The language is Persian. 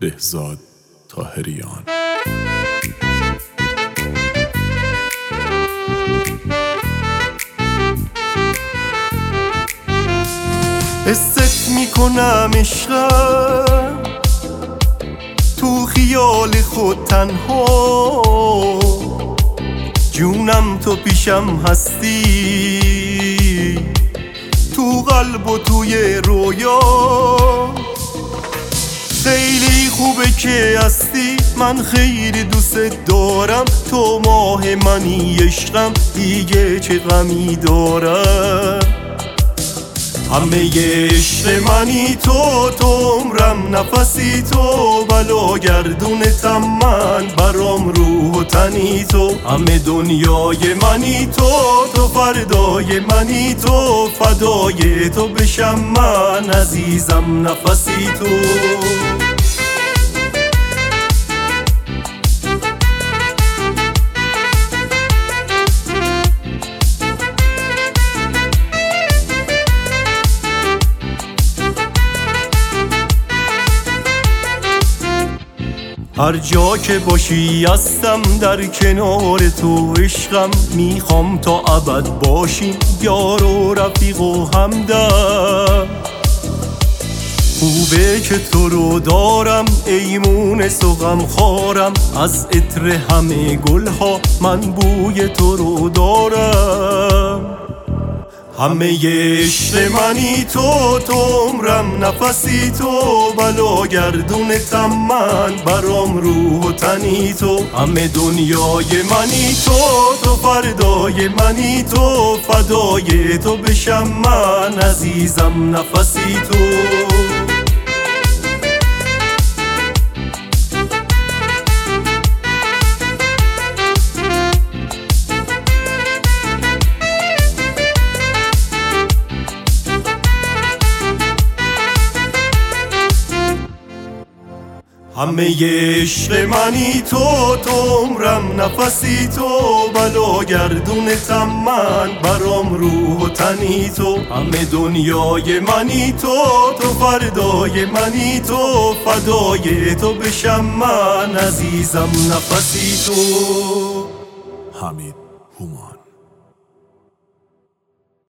بهزاد طاهریان. حست میکنم عشقم تو خیال خود تنها، جونم تو پیشم هستی تو قلب و توی رویا. خیلی خوبه که هستی، من خیلی دوست دارم، تو ماه منی عشقم، دیگه چه غمی دارم. همه عشق منی تو عمرم نفسی تو، بلا گردونتم من برام روح و تنی تو. همه دنیای منی تو فردای منی تو، فدای تو بشم من عزیزم نفسی تو. هر جا که باشی هستم در کنار تو عشقم، میخوام تا ابد باشیم یار و رفیق و همدم. خوبه که تو رو دارم ایمون سوغم خارم، از عطر همه گلها من بوی تو رو دارم. همه عشق منی تو عمرم نفسی تو، بلا گردونتم من برام روح و تنی تو. همه دنیای منی تو فردای منی تو، فدای تو بشم من عزیزم نفسی تو. همه عشق منی تو عمرم نفسی تو، بلا گردونتم من برام روح و تنی تو. همه دنیای منی تو فردای منی تو، فدای تو بشم من عزیزم نفسی تو. حمید هومان.